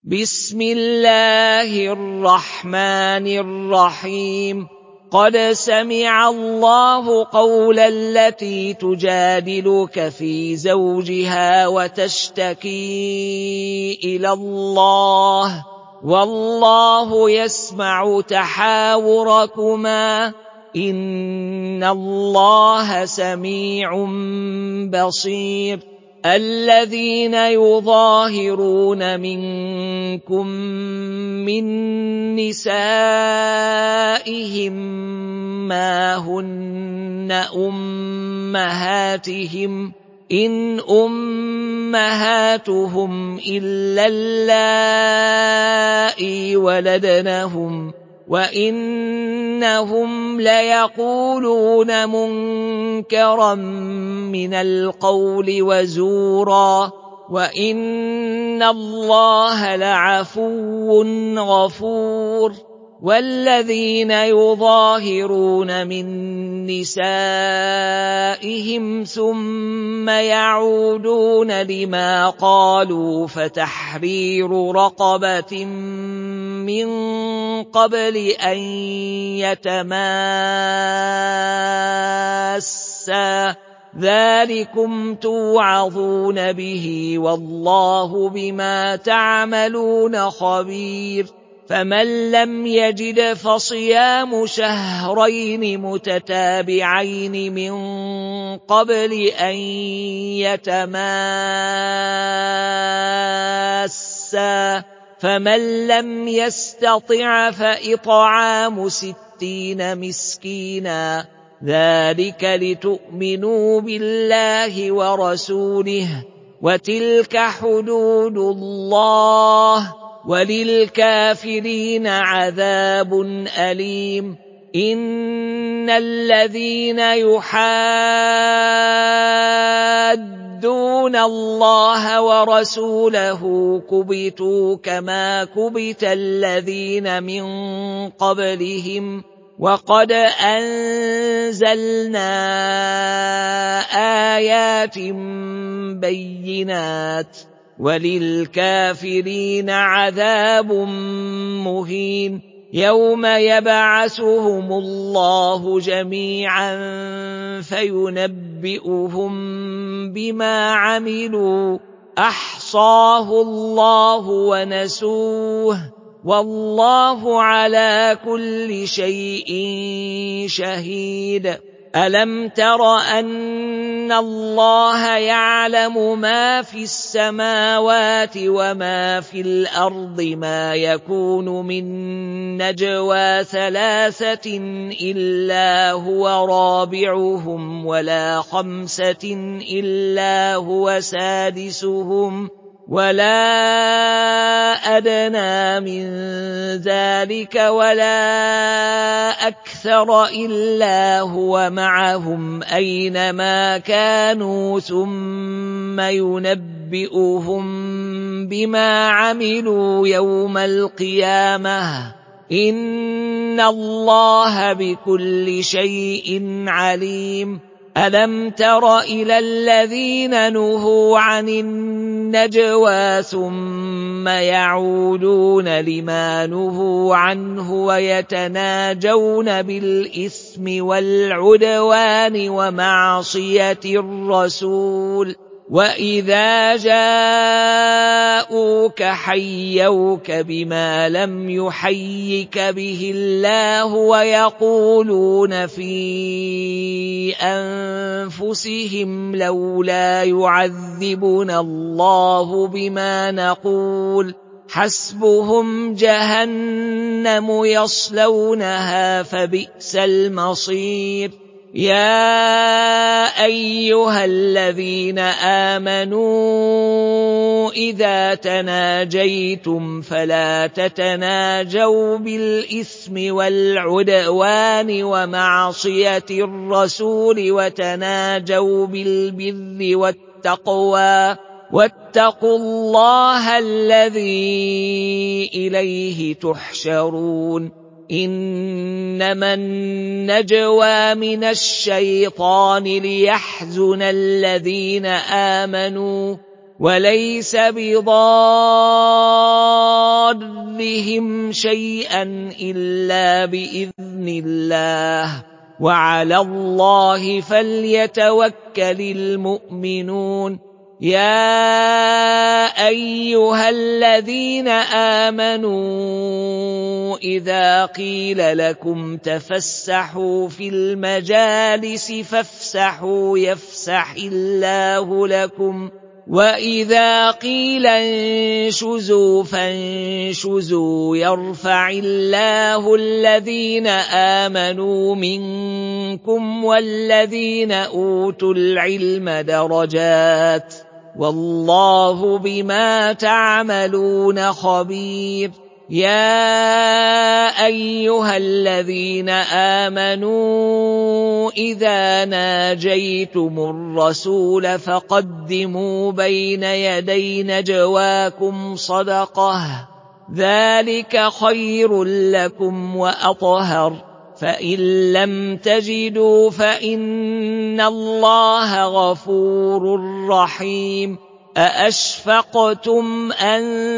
بسم الله الرحمن الرحيم قد سمع الله قول التي تجادلك في زوجها وتشتكي إلى الله والله يسمع تحاوركما إن الله سميع بصير الذين يظاهرون منكم من نسائهم ما هن أمهاتهم إن أمهاتهم إلا اللائي ولدنهم وإنهم ليقولون منكرا من القول وزورا وإن الله لعفو غفور والذين يظاهرون من نسائهم ثم يعودون لما قالوا فتحرير رقبة من قبل أن يتماسا ذلكم توعظون به والله بما تعملون خبير فمن لم يجد فصيام شهرين متتابعين من قبل أن يتماسا فمن لم يستطع فإطعام 60 مسكينا ذلك لتؤمنوا بالله ورسوله وتلك حدود الله وللكافرين عذاب أليم إن الذين يحادون الله ورسوله كبتوا كما كبت الذين من قبلهم وقد أنزلنا آيات بينات وللكافرين عذاب مهين يوم يبعثهم الله جميعا فينبئهم بما عملوا أحصاه الله ونسوه والله على كل شيء شهيد ألم تر أن الله يعلم ما في السماوات وما في الأرض ما يكون من نجوى 3 إلا هو رابعهم ولا 5 إلا هو سادسهم ولا أدنى من ذلك ولا أكثر إلا هو معهم أينما كانوا ثم ينبئهم بما عملوا يوم القيامة إن الله بكل شيء عليم ألم تر إلى الذين نهوا عن النجوى ثم يعودون لما نهوا عنه ويتناجون بالإثم والعدوان ومعصية الرسول وإذا جاءوك حيوك بما لم يحيك به الله ويقولون في أنفسهم لولا يعذبنا الله بما نقول حسبهم جهنم يصلونها فبئس المصير يا أيها الذين آمنوا إذا تناجيتم فلا تتناجوا بالإثم والعدوان ومعصية الرسول وتناجوا بالبر والتقوى واتقوا الله الذي إليه تحشرون إنما النجوى من الشيطان ليحزن الذين آمنوا وليس بضارهم شيئا إلا بإذن الله وعلى الله فليتوكل المؤمنون. يا أيها الذين آمنوا إذا قيل لكم تفسحوا في المجالس فافسحوا يفسح الله لكم وإذا قيل انشزوا فانشزوا يرفع الله الذين آمنوا منكم والذين أوتوا العلم درجات والله بما تعملون خبير. يا أيها الذين آمنوا إذا ناجيتم الرسول فقدموا بين يدي نجواكم صدقة ذلك خير لكم وأطهر فإن لم تجدوا فإن الله غفور رحيم. أأشفقتم أن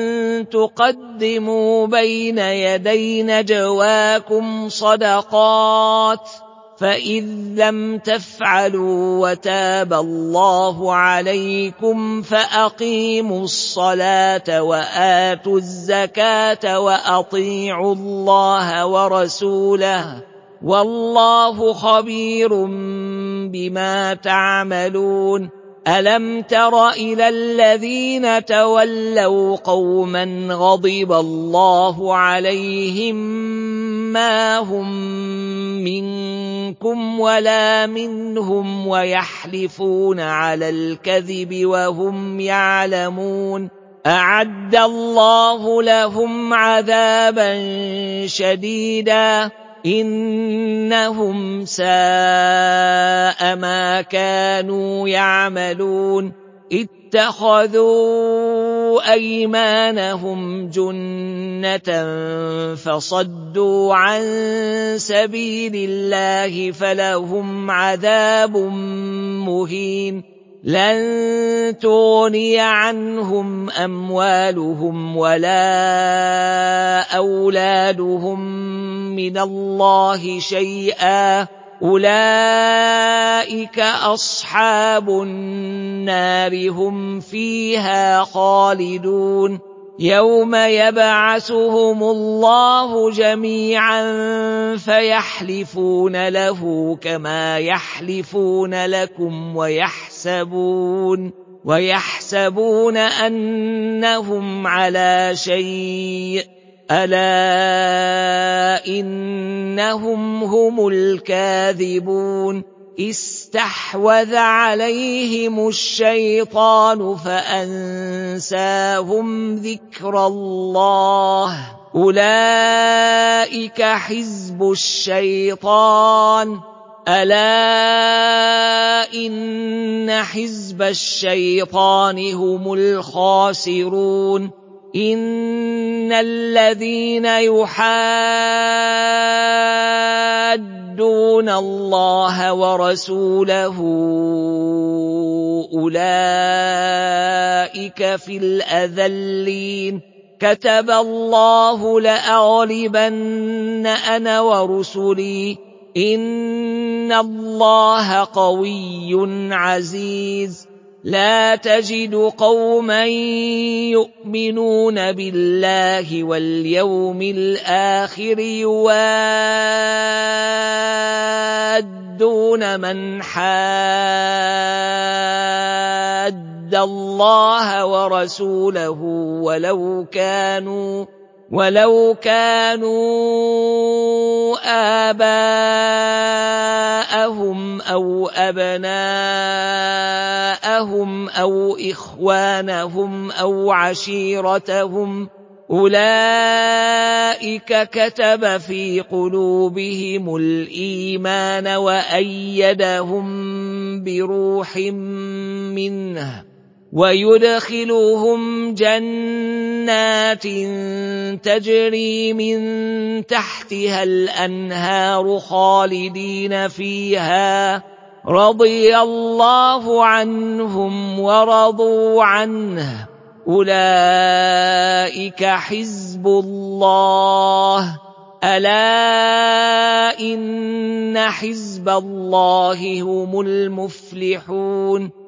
تقدموا بين يدي نجواكم صدقات فإذ لم تفعلوا وتاب الله عليكم فأقيموا الصلاة وآتوا الزكاة وأطيعوا الله ورسوله والله خبير بما تعملون. ألم تر إلى الذين تولوا قوما غضب الله عليهم ما هم منكم ولا منهم ويحلفون على الكذب وهم يعلمون أعد الله لهم عذابا شديدا إنهم ساء ما كانوا يعملون. اتخذوا أيمانهم جنة فصدوا عن سبيل الله فلهم عذاب مهين. لن تغني عنهم أموالهم ولا أولادهم من الله شيئا أولئك أصحاب النار هم فيها خالدون. يوم يبعثهم الله جميعا فيحلفون له كما يحلفون لكم ويحسبون أنهم على شيء ألا إنهم هم الكاذبون. استحوذ عليهم الشيطان فأنساهم ذكر الله أولئك حزب الشيطان ألا إن حزب الشيطان هم الخاسرون. إن الذين يحادون الله ورسوله أولئك في الأذلين. كتب الله لأغلبن أنا ورسلي إن الله قوي عزيز. لا تجد قوما يؤمنون بالله واليوم الآخر يوادون من حاد الله ورسوله ولو كانوا آباءهم أو أبناءهم أو إخوانهم أو عشيرتهم أولئك كتب في قلوبهم الإيمان وأيدهم بروح منه ويدخلهم جنات تجري من تحتها الأنهار خالدين فيها رضي الله عنهم ورضوا عنه أولئك حزب الله ألا إن حزب الله هم المفلحون